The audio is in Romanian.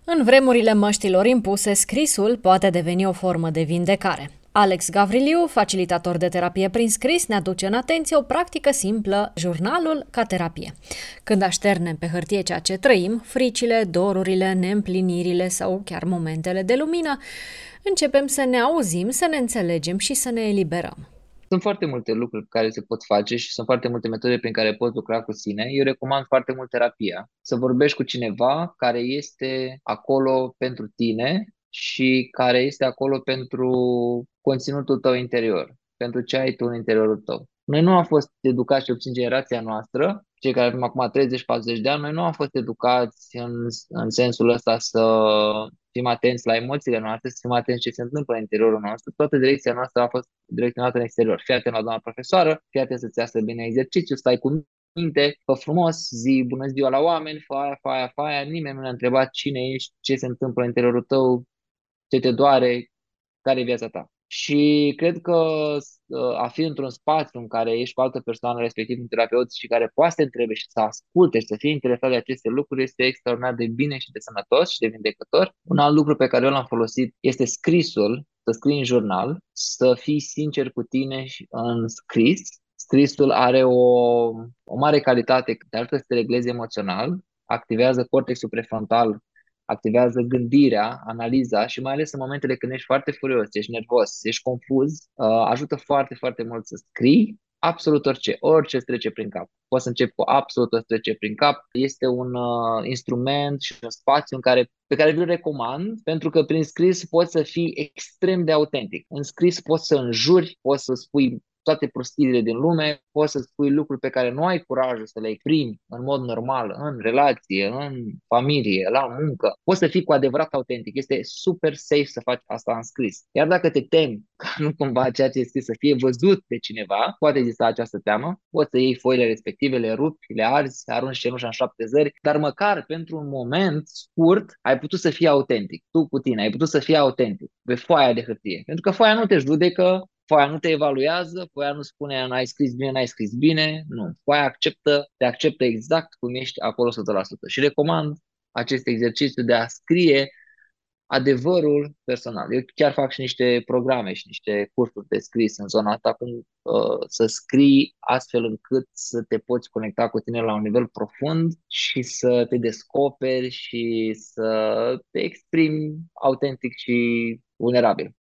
În vremurile măștilor impuse, scrisul poate deveni o formă de vindecare. Alex Gavriliu, facilitator de terapie prin scris, ne aduce în atenție o practică simplă, jurnalul ca terapie. Când așternem pe hârtie ceea ce trăim, fricile, dorurile, neîmplinirile sau chiar momentele de lumină, începem să ne auzim, să ne înțelegem și să ne eliberăm. Sunt foarte multe lucruri care se pot face și sunt foarte multe metode prin care poți lucra cu sine. Eu recomand foarte mult terapia. Să vorbești cu cineva care este acolo pentru tine și care este acolo pentru conținutul tău interior, pentru ce ai tu în interiorul tău. Noi nu am fost educați, și obțin generația noastră, cei care avem acum 30-40 de ani, noi nu am fost educați în sensul ăsta să fim atenți la emoțiile noastre, să fim atenți ce se întâmplă în interiorul nostru. Toată direcția noastră a fost direcționată în exterior. Fii atent la doamna profesoară, fii atent să-ți iasă bine exercițiu, stai cu minte, fă frumos, zi bună ziua la oameni, fă aia, fă aia, fă aia. Nimeni nu ne-a întrebat cine ești, ce se întâmplă în interiorul tău, ce te doare, care e viața ta. Și cred că a fi într-un spațiu în care ești cu altă persoană, respectiv un terapeut, și care poate să te întrebe și să asculte și să fie interesat de aceste lucruri, este extraordinar de bine și de sănătos și de vindecător. Un alt lucru pe care eu l-am folosit este scrisul, să scrii în jurnal, să fii sincer cu tine și în scris. Scrisul are o mare calitate, te ajută să te reglezi emoțional, activează cortexul prefrontal, activează gândirea, analiza și mai ales în momentele când ești foarte furios, ești nervos, ești confuz, ajută foarte, foarte mult să scrii absolut orice, orice îți trece prin cap. Poți să începi cu absolut orice trece prin cap. Este un instrument și un spațiu pe care vi-l recomand, pentru că prin scris poți să fii extrem de autentic. În scris poți să înjuri, poți să spui toate prostiile din lume, poți să spui lucruri pe care nu ai curajul să le exprimi în mod normal, în relație, în familie, la muncă. Poți să fii cu adevărat autentic. Este super safe să faci asta în scris. Iar dacă te temi ca nu cumva ceea ce e scris să fie văzut de cineva, poate exista această teamă, poți să iei foile respective, le rupi, le arzi, arunci cenușa în 7 zări, dar măcar pentru un moment scurt ai putut să fii autentic. Tu cu tine ai putut să fii autentic pe foaia de hârtie. Pentru că foaia nu te judecă, foaia nu te evaluează, foaia nu spune n-ai scris bine, n-ai scris bine, nu. Foaia te acceptă exact cum ești acolo 100%. Și recomand acest exercițiu de a scrie adevărul personal. Eu chiar fac și niște programe și niște cursuri de scris în zona asta, cum să scrii astfel încât să te poți conecta cu tine la un nivel profund și să te descoperi și să te exprimi autentic și vulnerabil.